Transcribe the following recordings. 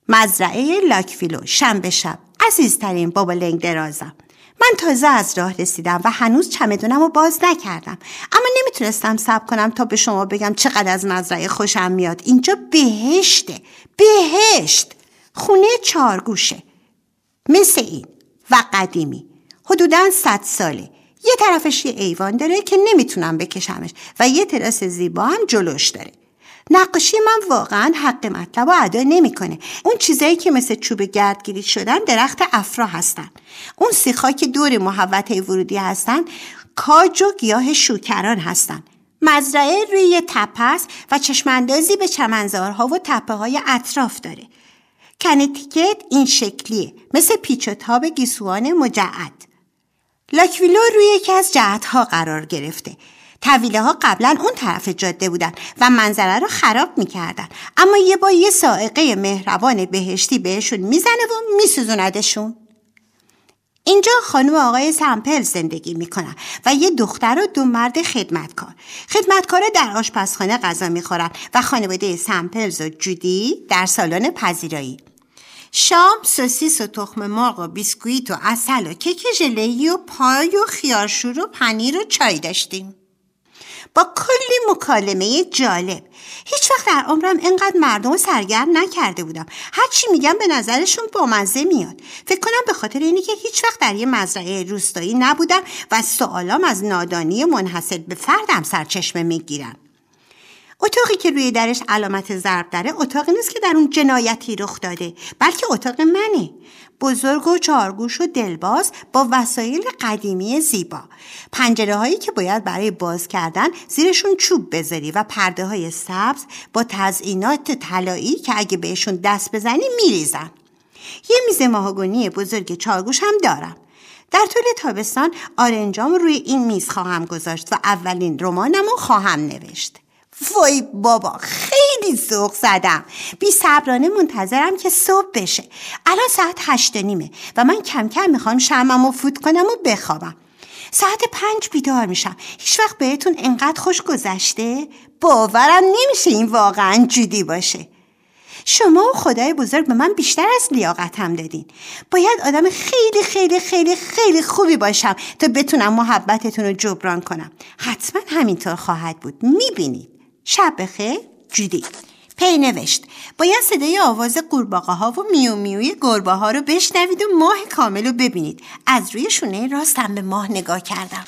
مزرعه لاکویلو، شنبه شب. عزیزترین بابا لنگ درازم، من تازه از راه رسیدم و هنوز چمدونم رو باز نکردم، اما نمیتونستم صبر کنم تا به شما بگم چقدر از مزرعه خوشم میاد. اینجا بهشته، بهشت. خونه 4 گوشه مثل این و قدیمی، حدوداً 100 ساله. یه طرفش یه ایوان داره که نمیتونم بکشمش و یه تراس زیبا هم جلوش داره. نقاشی من واقعا حق مطلب رو ادا نمیکنه. اون چیزایی که مثل چوب گردگیری شدن درخت افرا هستن. اون سیخا که دور محوطه ورودی هستن کاج و گیاه شوکران هستن. مزرعه روی یه تپه است و چشماندازی به چمنزارها و تپه های اطراف داره. کنتیکت این شکلیه، مثل پیچ و تاب گیسوان مجعد. لاکویلو روی یکی از جهت‌ها قرار گرفته. طویله ها قبلا اون طرف جاده بودن و منظره رو خراب میکردن، اما یه با یه سائقه مهربان بهشتی بهشون میزنه و میسوزوندشون. اینجا خانم آقای سمپل زندگی میکنن و یه دختر و 2 مرد خدمتکار. خدمتکارا در آشپزخانه غذا میخورن و خانواده سمپلز و جودی در سالن پذیرایی. شام سوسیس و تخم مرغ و بیسکویت و عسل و کیک ژله‌ای و پای و خیارشور و پنیر و چای داشتیم. با کلی مکالمه جالب. هیچ وقت در عمرم اینقدر مردم سرگرم نکرده بودم. هرچی میگم به نظرشون بامزه میاد. فکر کنم به خاطر اینی که هیچ وقت در یه مزرعه روستایی نبودم و سوالام از نادانی منحصر به فردم سرچشمه میگیرن. اتاقی که روی درش علامت ضرب داره اتاقی نیست که در اون جنایتی رخ داده، بلکه اتاق منه. بزرگ و 4 گوش و دلباز با وسایل قدیمی زیبا. پنجره هایی که باید برای باز کردن زیرشون چوب بذاری و پرده های سبز با تزئینات طلایی که اگه بهشون دست بزنی میریزن. یه میز ماهگونی بزرگ 4 گوش هم دارم. در طول تابستان آرنجام روی این میز خواهم گذاشت و اولین رمانمو خواهم نوشت. وای بابا، خیلی ذوق زدم. بی صبرانه منتظرم که صبح بشه. الان ساعت 8:30 و من کم کم میخوام شمعمو فوت کنم و بخوابم. ساعت 5 بیدار میشم. هیچ وقت بهتون انقدر خوش گذشته؟ باورم نمیشه این واقعا جدی باشه. شما و خدای بزرگ به من بیشتر از لیاقتم دادین. باید آدم خیلی خیلی خیلی خیلی خوبی باشم تا بتونم محبتتون رو جبران کنم. حتما همینطور خواهد بود. میبینید. شب بخیر، جودی. پی نوشت. باید صدای آواز قورباغه ها و میو میوی گربه ها رو بشنوید و ماه کامل رو ببینید. از روی شونه راستم به ماه نگاه کردم.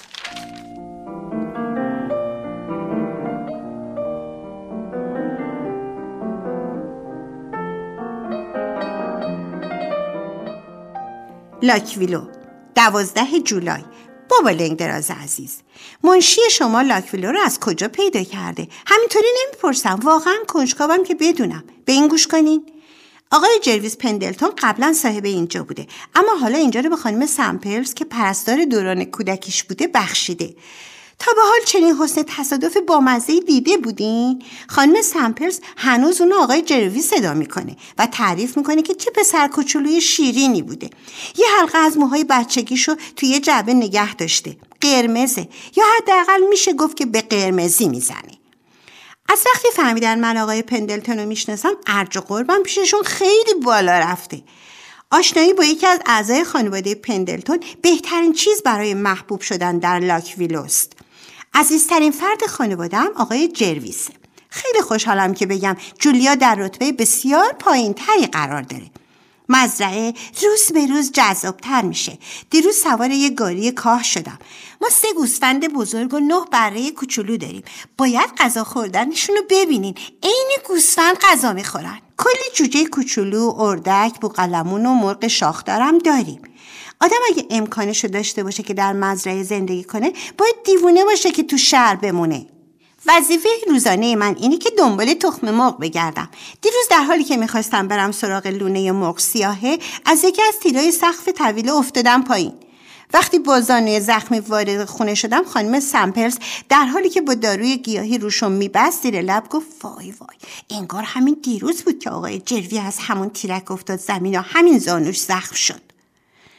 لاکویلو، 12 جولای. بابا لنگ دراز عزیز، منشی شما لاکویلو رو از کجا پیدا کرده؟ همینطوری نمیپرسم، واقعا کنجکاوم که بدونم. به این گوش کنین. آقای جرویس پندلتون قبلا صاحب اینجا بوده، اما حالا اینجا رو به خانم سمپلز که پرستار دوران کودکیش بوده بخشیده. تا به حال چنین حسن تصادف بامزه‌ای دیده بودین؟ خانم سمپلز هنوز اون آقای جرویس صدا میکنه و تعریف میکنه که چه پسر کوچولوی شیرینی بوده. یه حلقه از موهای بچگیشو توی یه جعبه نگه داشته. قرمزه، یا حداقل میشه گفت که به قرمزی میزنه. از وقتی فهمیدن من آقای پندلتون رو میشناسم، ارج و قربم پیششون خیلی بالا رفته. آشنایی با یکی از اعضای خانواده پندلتون بهترین چیز برای محبوب شدن در لاکویلوست. عزیزترین فرد خانواده‌ام آقای جرویسه. خیلی خوشحالم که بگم جولیا در رتبه بسیار پایین‌تری قرار داره. مزرعه روز به روز جذاب‌تر میشه. دیروز سوار یه گاری کاه شدم. ما 3 گوسفند بزرگ و 9 بره کوچولو داریم. باید غذا خوردنشون رو ببینین. عین گوسفند غذا میخورن. کلی جوجه کوچولو، اردک، بوقلمون و مرغ شاخدارم داریم. آدم اگه امکانشو داشته باشه که در مزرعه زندگی کنه، باید دیوونه باشه که تو شهر بمونه. وظیفه روزانه من اینه که دنبال تخم مرغ بگردم. دیروز در حالی که میخواستم برم سراغ لونه مرغ سیاهه، از یکی از تیرای سقف طویله افتادم پایین. وقتی با زانوی زخمی وارد خونه شدم، خانم سمپلز در حالی که با داروی گیاهی روشم میبست زیر لب گفت وای وای، انگار همین دیروز بود که آقای جروی از همون تیرک افتاد زمین و همین زانوش زخم شد.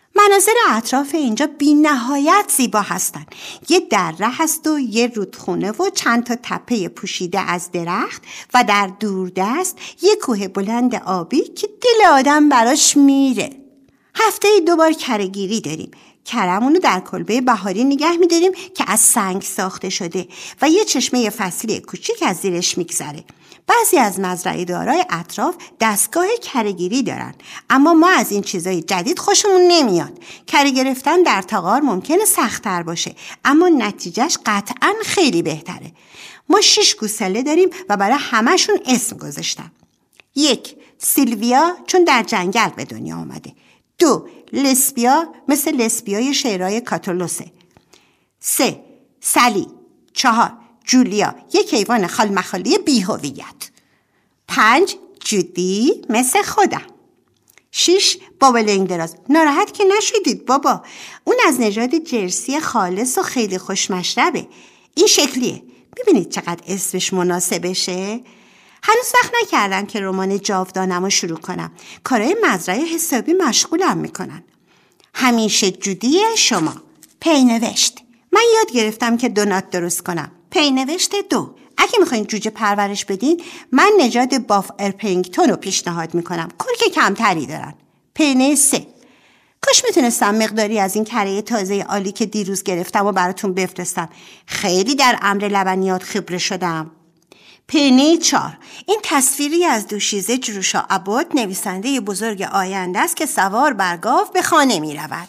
مناظر اطراف اینجا بی نهایت زیبا هستن. یه دره هست و یه رودخونه و چند تا تپه پوشیده از درخت و در دوردست یه کوه بلند آبی که دل آدم براش میره. هفته 2 بار کره‌گیری داریم. کرمونو در کلبه بهاری نگه می‌داریم که از سنگ ساخته شده و یه چشمه فصلی کوچیک از زیرش میگذره. بعضی از مزرعه دارای اطراف دستگاه کره‌گیری دارن، اما ما از این چیزای جدید خوشمون نمیاد. کره گرفتن در تغار ممکنه سخت‌تر باشه، اما نتیجهش قطعاً خیلی بهتره. ما 6 گوساله داریم و برای همشون اسم گذاشتم. 1. سیلویا، چون در جنگل به دنیا آمده. 2. لسبیا، مثل لسبیای شعرهای کاتولوسه. 3. سلی. 4. جولیا، یک حیوان خالمخالی بی‌هویت. 5. جودی، مثل خودم. 6. بابا لنگدراز. ناراحت که نشدید بابا، اون از نژاد جرسی خالص و خیلی خوشمشربه. این شکلیه. میبینید چقدر اسمش مناسبشه؟ هنوز وقت نکردم که رمان جاودانم رو شروع کنم. کارهای مزرعه حسابی مشغولم میکنن. همیشه جودی شما. پینوشت. من یاد گرفتم که دونات درست کنم. پینوشت 2. اگه میخواین جوجه پرورش بدین، من نژاد باف ارپینگتون رو پیشنهاد میکنم. کرک کمتری دارن. پینه 3. کاش میتونستم مقداری از این کره تازه عالی که دیروز گرفتم و براتون بفرستم. خیلی در امر لبنیات خبره شدم. پینه 4. این تصویری از دوشیزه جروشا عباد، نویسنده بزرگ آینده است که سوار بر گاو به خانه می رود.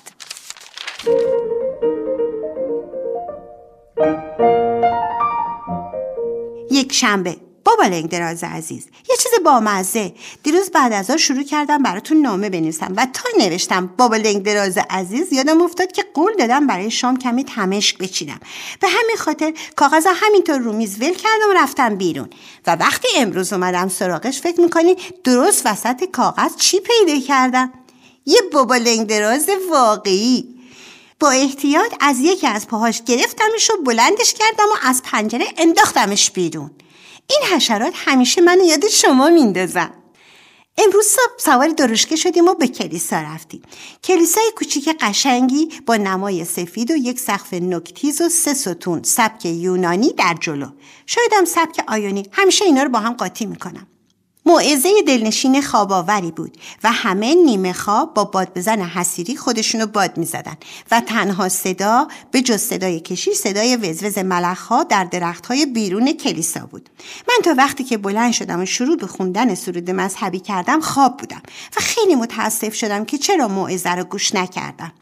یک شنبه. بابا لنگدراز عزیز، یه چیز بامزه. دیروز بعد از ظهر شروع کردم براتون نامه بنویسم و تا نوشتم بابا لنگدراز عزیز یادم افتاد که قول دادم برای شام کمی تمشک بچینم. به همین خاطر کاغذ همینطور رو میز ول کردم و رفتم بیرون. و وقتی امروز اومدم سراغش، فکر میکنی درست وسط کاغذ چی پیدا کردم؟ یه بابا لنگدراز واقعی. با احتیاط از یکی از پاهاش گرفتمش و بلندش کردم و از پنجره انداختمش بیرون. این حشرات همیشه منو یاد شما میندازن. امروز صبح سوار درشکه شدیم و به کلیسا رفتیم. کلیسای کوچیک قشنگی با نمای سفید و یک سقف نوک‌تیز و 3 ستون سبک یونانی در جلو. شایدم سبک آیونی. همیشه اینا رو با هم قاطی میکنم. موعظه دلنشین خواباوری بود و همه نیمه خواب با باد بزن حصیری خودشونو باد میزدن و تنها صدا به جز صدای کشی صدای وزوز ملخ‌ها در درخت‌های بیرون کلیسا بود. من تا وقتی که بلند شدم و شروع به خوندن سرود مذهبی کردم خواب بودم و خیلی متاسف شدم که چرا موعظه رو گوش نکردم.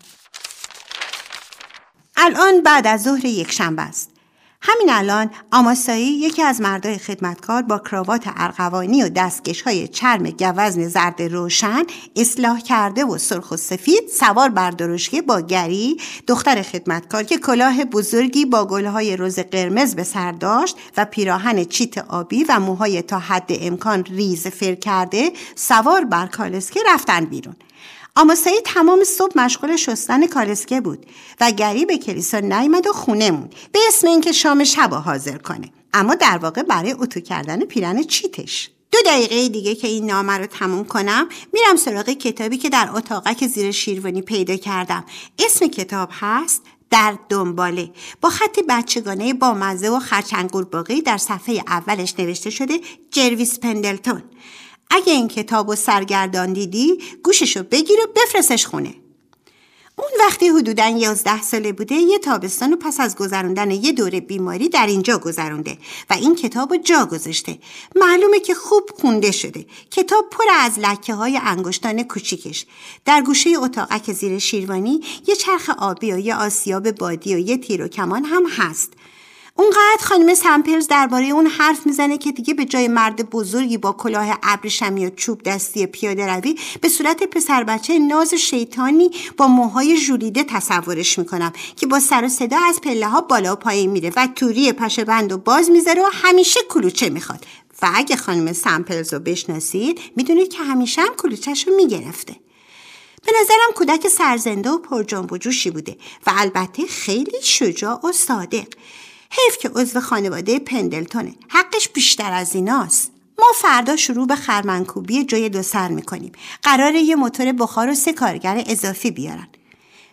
الان بعد از ظهر یک شنبه است. همین الان آماسایی، یکی از مردای خدمتکار با کراوات ارغوانی و دستکش‌های چرم گوزن زرد روشن اصلاح کرده و سرخ و سفید، سوار بر درشکه با گری، دختر خدمتکار که کلاه بزرگی با گل‌های رز قرمز به سر داشت و پیراهن چیت آبی و موهای تا حد امکان ریز فر کرده، سوار بر کالسکه رفتن بیرون. آماسایی تمام صبح مشغول شستن کالسکه بود و گری به کلیسا نیامد و خونه موند به اسم اینکه شام شب حاضر کنه، اما در واقع برای اتو کردن پیرن چیتش. 2 دقیقه دیگه که این نامه رو تموم کنم میرم سراغ کتابی که در اتاقک زیر شیروانی پیدا کردم. اسم کتاب هست در دنباله، با خط بچگانه با مزه و خرچنگور باقی. در صفحه اولش نوشته شده جرویس پندلتون. اگه این کتابو سرگردان دیدی، گوششو بگیر و بفرستش خونه. اون وقتی حدوداً 11 ساله بوده، یه تابستانو پس از گذروندن یه دوره بیماری در اینجا گذرونده و این کتابو جا گذاشته. معلومه که خوب خونده شده. کتاب پر از لکه‌های انگشتان کوچیکش. در گوشه اتاقک زیر شیروانی یه چرخ آبی و یه آسیاب بادی و یه تیر و کمان هم هست. اونقدر خانم سمپلز درباره اون حرف میزنه که دیگه به جای مرد بزرگی با کلاه ابریشمی و چوب دستی پیاده روی به صورت پسر بچه ناز شیطانی با موهای ژولیده تصورش میکنم که با سر و صدا از پله ها بالا و پایین میره و توری پشه بند و باز میذاره و همیشه کلوچه میخواد. و اگه خانم سمپلز رو بشناسید میدونید که همیشه هم کلوچه‌ش رو میگرفته. به نظرم کودک سرزنده و پر جنب و جوشی بوده و البته خیلی شجاع و صادق. حیف که عضو خانواده پندلتونه. حقش بیشتر از ایناست. ما فردا شروع به خرمنکوبی جای 2 سر میکنیم. قراره یه موتور بخار و 3 کارگر اضافی بیارن.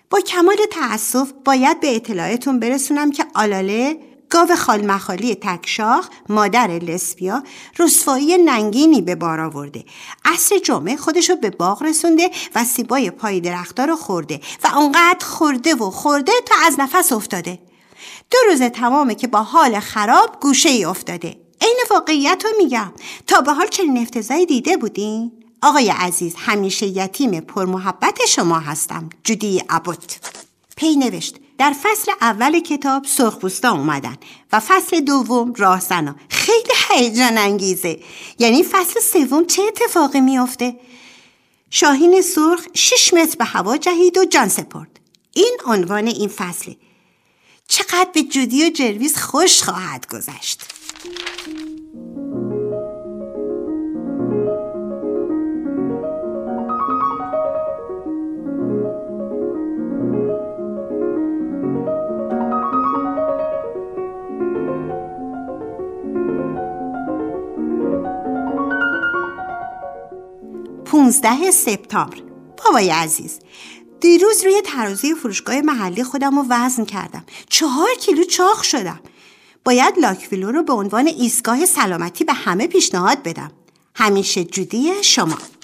با کمال تأسف باید به اطلاعتون برسونم که آلاله، گاو خالمخالی تکشاخ، مادر لسبیا، رسوایی ننگینی به بار آورده. عصر جمعه خودشو به باغ رسونده و سیبای پای درخت‌ها رو خورده و اونقدر خورده تا از نفس افتاده. 2 روز تمامه که با حال خراب گوشه ای افتاده. این واقعیت رو میگم. تا به حال چنین افتضاحی دیده بودین؟ آقای عزیز، همیشه یتیم پرمحبت شما هستم. جودی ابوت. پی نوشت: در فصل اول کتاب سرخپوستا اومدن و فصل دوم راهزنا. خیلی هیجان انگیزه. یعنی فصل سوم چه اتفاقی میفته؟ شاهین سرخ 6 متر به هوا جهید و جان سپرد. این عنوان این فصله. چقدر به جودی و جرویس خوش خواهد گذشت. سپتامبر. بابای عزیز، دیروز روی ترازوی فروشگاه محلی خودم رو وزن کردم. 4 کیلو چاق شدم. باید لاکویلو رو به عنوان ایستگاه سلامتی به همه پیشنهاد بدم. همیشه جودی شما.